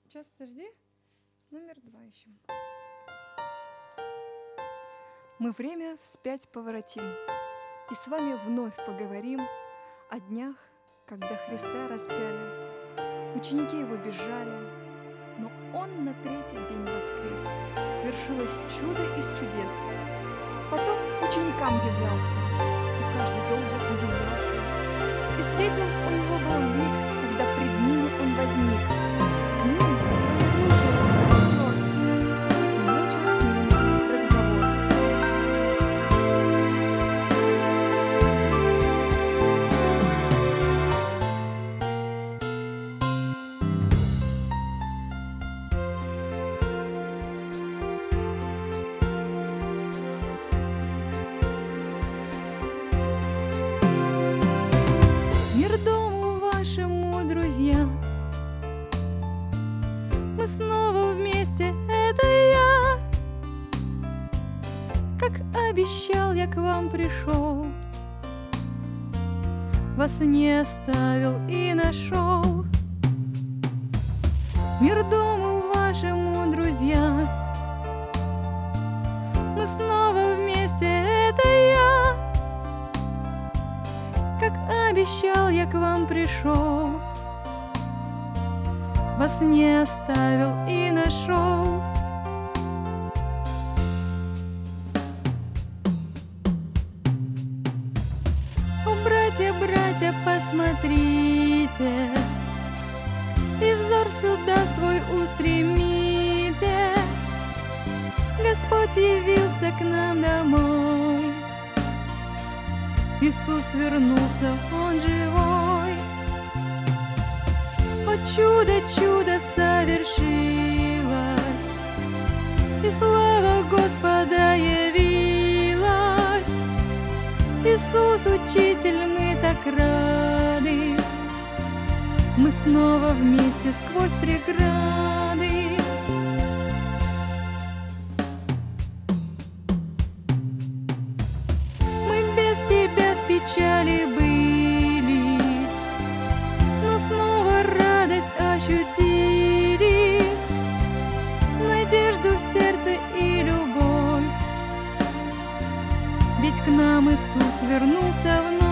Сейчас, подожди. Номер 2 ищем. Мы время вспять поворотим, и с вами вновь поговорим о днях, когда Христа распяли. Ученики его бежали, но он на третий день воскрес. Свершилось чудо из чудес. Потом ученикам являлся, и каждый долго удивлялся. И светил у него был лик, когда пред ними он возник. К ним свои руки распростер и начал с ними разговор. Мир дому вашему, друзья, мы снова вместе, это я. Как обещал, я к вам пришел, вас не оставил и нашел. Мир дому вашему, друзья, мы снова вместе, это я. Как обещал, я к вам пришел, вас не оставил и нашел. О, братья, братья, посмотрите, и взор сюда свой устремите. Господь явился к нам домой, Иисус вернулся, Он живой. О, чудо, чудо совершилось, и слава Господа явилась. Иисус, Учитель, мы так рады, мы снова вместе сквозь преграды. Мы без Тебя в печали были, но снова радость ощутили, надежду в сердце и любовь, ведь к нам Иисус вернулся вновь.